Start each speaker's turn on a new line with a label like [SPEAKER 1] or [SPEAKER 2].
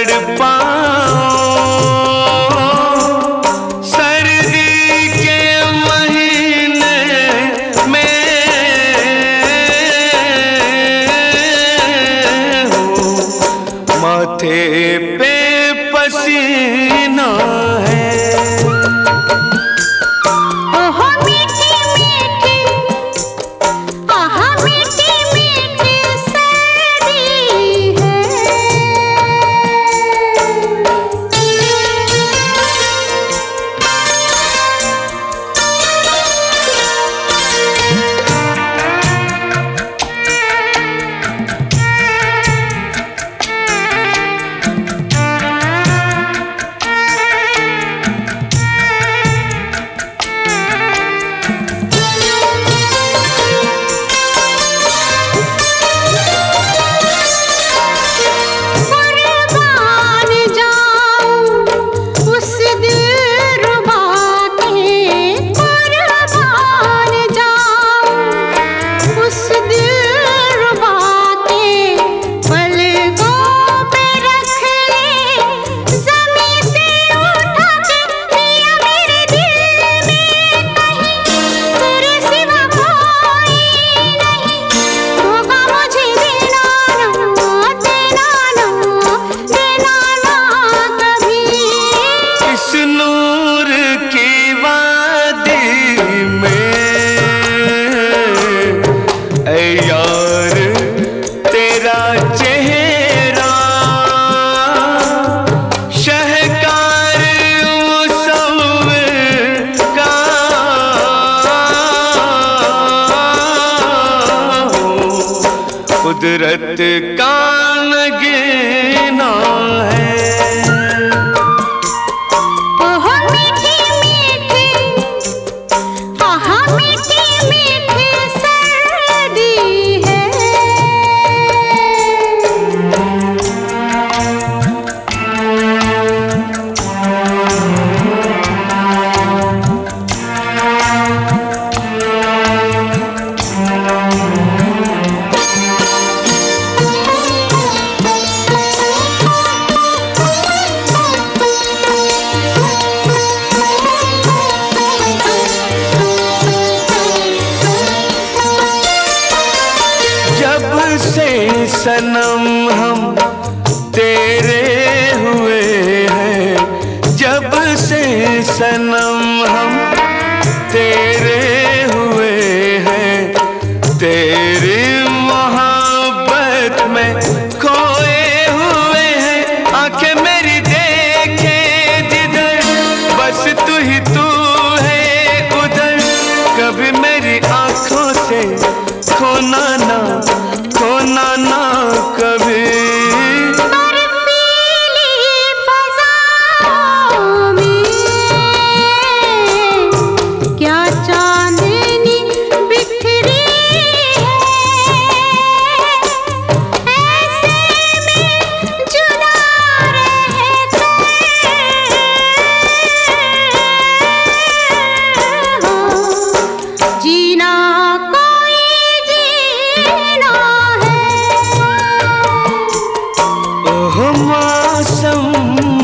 [SPEAKER 1] तड़पाऊं सर्दी के महीने में हो, माथे पे पसीना है। कुदरत का नगीना है।
[SPEAKER 2] ओह मीठी मीठी, आहा मीठी मीठी सर्दी है।
[SPEAKER 1] जब से सनम हम तेरे हुए हैं, जब से सनम हम तेरे हुए हैं, तेरी मोहब्बत में खोए हुए हैं। आंखें मेरी देखे जिधर, बस तू ही तू है उधर। कभी मेरी आंखों से खोना ना, खोना ना कभी।
[SPEAKER 2] बर्फीली फ़ज़ाओं में क्या चांदनी बिखरी है। ऐसे में जुदा रहते हो, जीना
[SPEAKER 1] मौसम